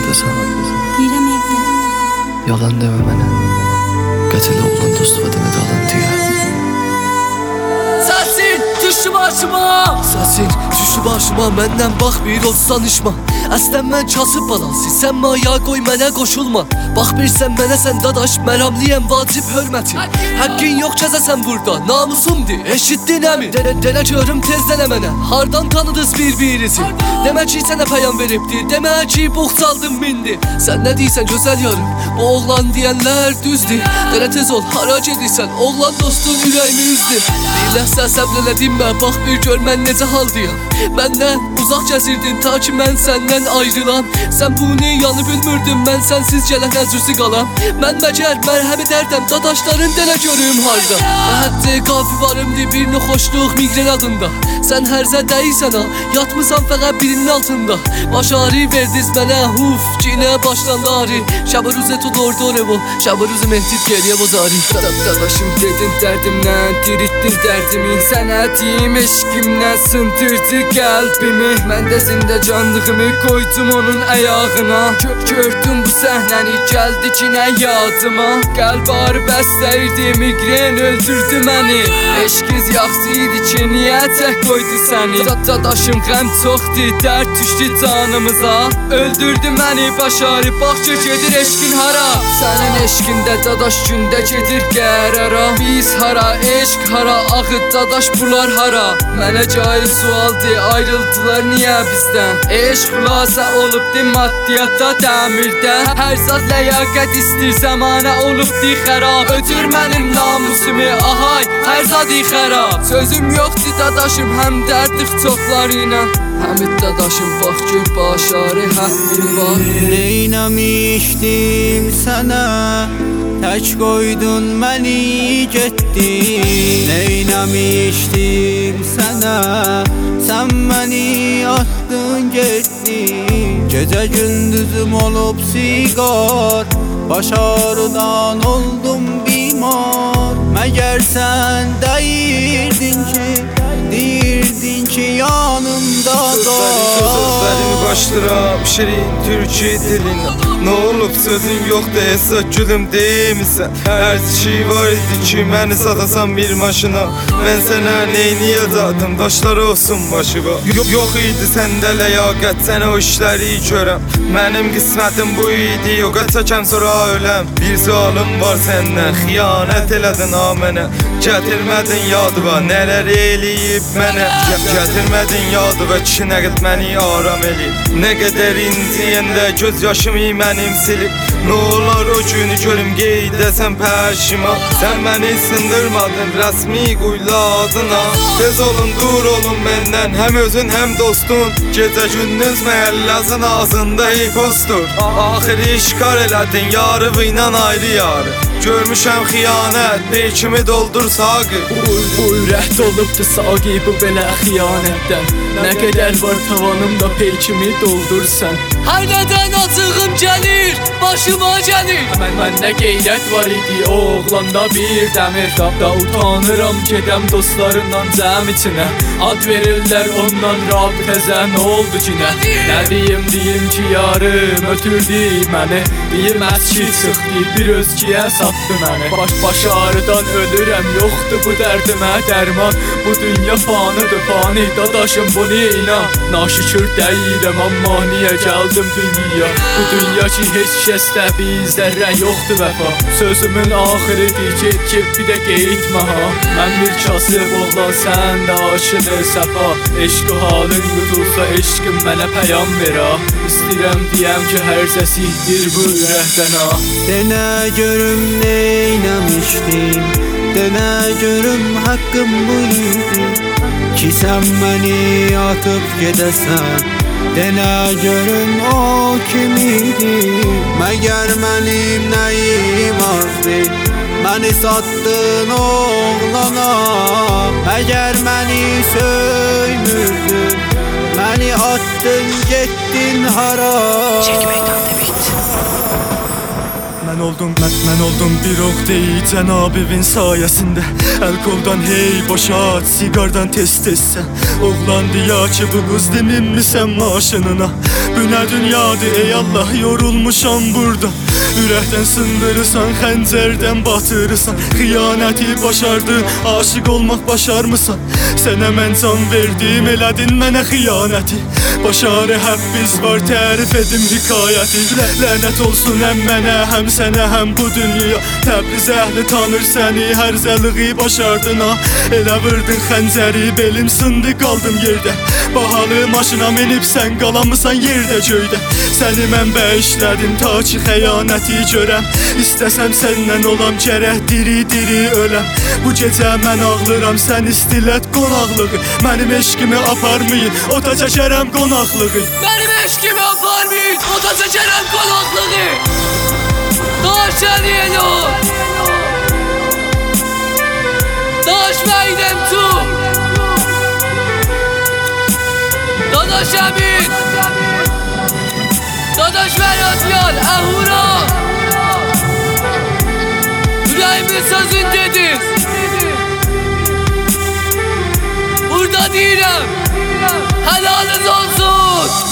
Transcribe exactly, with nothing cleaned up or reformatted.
hardasan? Deyirəm evdə. Yalan demə mənə. Qətlə olan dost vadını dalan deyə. Səsin düşdü başıma, səsin düşdü başıma, məndən bax bir olsa danışma. Əslən mən kasıb balansı, sən maya qoy mənə qoşulma. Bax bilsən mənə sən dadaş, məramliyəm vacib hörmətin. Həqqin yox kəzəsən burada, namusumdur, eşitdin əmin. Denə görüm tezdənə mənə, hardan tanıdız bir-birinizi? Demək ki sənə pəyam veribdir, demək ki buxçaldın mindi. Sən nə deyirsən gözəl yarım, bu oğlan deyənlər düzdür. Denə tez ol, hara gedirsən, oğlan dostun ürəyimi üzdür. Bir ləhsə səbr elədim mən, bax bir gör mən necə haldıyam. Məndən uzaq gəzirdin ta ki mən səndən ayrılam. Sən bunu yanı bilmirdin, mən sənsiz gələn əzrüsü qalam. Mən məgər mərhəmi dərdəm, dadaşların dələ görüm harda. Həddi qafi varımdır, birini xoşluq migren adında. Sən hərzə deyirsən ha, yatmısan fəqət birinin altında. Başarı verdiz mənə, huf, cinə başlandı arı. Şəbə rüzə tu dordu revo, şəbə rüzə mehdid geriyə bozarı. Dadaşım dedin dərdimdən, diritdin dərdimi. Sənətim eşqimdən sındırdı qəlbimi. Mən də zində canlığımı qoydum onun ayağına. Gördüm bu səhnəni, gəldi ki nə yadıma. Qəlb ağrı bəstəyirdi, migren öldürdü məni. Eşqiz yaxşı idi ki, niyə tək qoydu səni? Dadaşım qəm çoxdur, dərd düşdü canımıza. Öldürdü məni başarı, bax ki gedir eşqin hara. Sənin eşqində dadaş gündə gedir qərara. Biz hara, eşq hara, axı dadaş bunlar hara. Mənə cahil sualdır, ayrıldılar niyə bizdən? Eşq xülasə olubdi maddiyatda dəmirdə. Hər zat ləyaqət istir, zəmanə olubdi xərab. Ötür mənim namusumu, ahay, hər zat xərab. Sözüm yoxdur dadaşım, həm dərdik çoxları ilə. Həmid dadaşım, bax gör başarı həqqin var. Neyləmişdim sənə, tək qoydun məni getdin. Neyləmişdim sənə, sən məni atdın getdin. Gecə gündüzüm olub siqar, başarıdan oldum bimar. Məgər sən deyirdin ki, deyirdin ki yanımda qal. Sözlərimi başlıram şirin türkü dilinə. Nə olub sözün yoxdur hesab gülüm deyimisən. Hər şey var idi ki məni satasan bir maşına. Mən sənə neyniyəcəkdim, daşlar olsun başıma. Yox idi səndə ləyaqət, sənə o işləri görəm. Mənim qismətim bu idi, yox çəkəm sonra öləm. Bir sualım var səndən, xiyanət elədin ha mənə. Gətirmədin yadıva, nələr eləyib mənə. Gətirmədin yadıva ki nə qəd məni aram eləyib. Nə qədər inciyəndə göz yaşımı mənim silib. Nə olar o günü görüm qeydəsən pəşima. Sən məni sındırmadın rəsmi quyla adına. Tez olun dur olun məndən, həm özün həm dostun. Gecə gündüz məhəlləsinin ağzında hipostdur. Axır işqar elədin yarı ilə ayrı yarı. Görmüşəm xiyanət, beykimi doldur saqı. Bu ürək dolubdu saqi bu belə xiyanətdən. Nə qədər var tavanımda peykimi doldursan. Haylədən acığım gəlir, başıma gəlir. Mən məndə qeyrət var idi, o oğlanda bir dəmir. Da utanıram gedəm dostlarından cəm içinə. Ad verirlər ondan rabitəzə, nə oldu ki nə? Nə deyim deyim ki yarım ötürdü məni. Deyim əski çıxdı, bir özkiyə satdı məni. Baş başarıdan ölürəm, yoxdur bu dərdimə dərman. Bu dünya fanıdır fani, dadaşım bunu inan. Naşükür deyirəm amma niyə gəldim dünya? Bu dünya ki heç kəsdə bir zərrə yoxdur vəfa. Sözümün axırıdır, get get bir də qeydmə ha. Mən bir kasıb oğlan, sən də aşılı səfa. Eşq halın qudulsa eşqim mənə pəyam ver ha. İstəyirəm deyəm ki hər zəsidir bu ürəkdən ha. Denə görüm neyləmişdim, denə görüm haqqım bu idi ki sən məni atıp gedəsən. Denə görüm o kim idi, məgər mənim nəyim azdı. Məni satdın oğlana, məgər məni söymürdün. Məni attın getdin hara. Çek meydanda bit. Mən oldum, mən, mən oldum bir ox deyil Cənab evin sayəsində. Əl qoldan hey boşat, sigardan tez tezsən. Oğlan diya ki bu qız minmisən maşınına. Bu nə dünyadır ey Allah, yorulmuşam burada. Ürəkdən sındırırsan, xəncərdən batırırsan. Xiyanəti başardın, aşık olmaq başarmısan. Sənə mən can verdim, elədin mənə xiyanəti. Başarı həb biz var, tərif edim hikayəti. Lənət olsun həm mənə, həm sənə, həm bu dünya. Təbriz əhli tanır səni, hər zəliği başardın ha. Elə vırdın xəncəri, belim sındı, qaldım yerdə. Bahalı maşına minib sən qalamısan yerdə göydə. Səni mən bəişlədim ta ki xəyanəti görəm. İstəsəm səndən olam, gərək diri-diri öləm. Bu gecə mən ağlıram, sən istilət qonaqlığı. Mənim eşkimi aparmayın, ota çəkərəm qonaqlığı. Benim eşkimi aparmayın, ota çəkərəm qonaqlığı. Daş eliyelo, daş meydem tu, dadaş emin, dadaş Berat yar, ehura. Yüreğimin sözün dedin, burada değilim, helaliniz olsun.